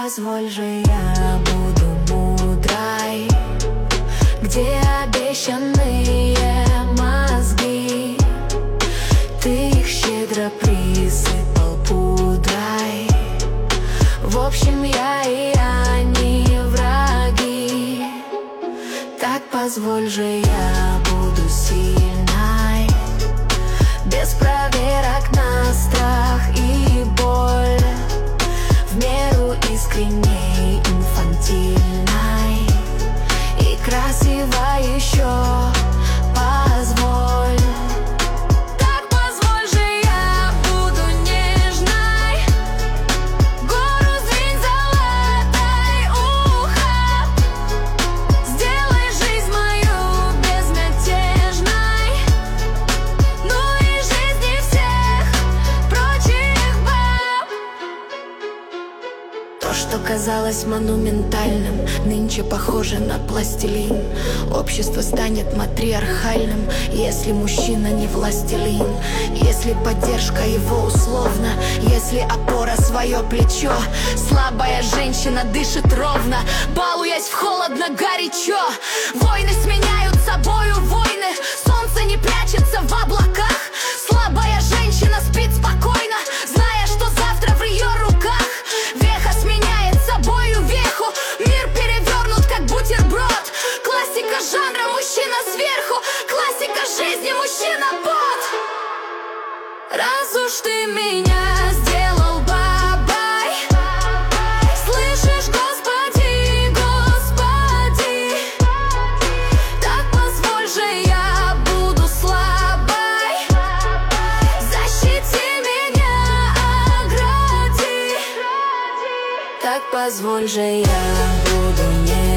позволь же я буду мудрой, где обещанные мозги ты их щедро присыпал пудрой. В общем, я и они враги. Так позволь же я буду сильной, без проверок на страх и боль, в меру искренней, инфантильной и красивой еще. Позволь. Так позволь же я буду нежной, гору звень золотой уха. Сделай жизнь мою безмятежной, ну и жизни всех прочих баб. То, что казалось монументальным, нынче похоже на пластилин. Общество станет матриархальным, если мужчина не властелин. Если поддержка его условна, если опора свое плечо. Слабая женщина дышит ровно, балуясь в холодно-горячо. Войны сменяют собою войны, солнце не прячется в облаках. Слабая женщина спит спокойно, зная, что завтра в ее руках. Веха сменяет собою веху, мир перевернут как бутерброд. Классика жанра, мужчина сверху, классика жизни, мужчина под. Раз уж ты меня сделал бабой, слышишь, Господи, Господи, так позволь же я буду слабой, защити меня, огради. Так позволь же я буду не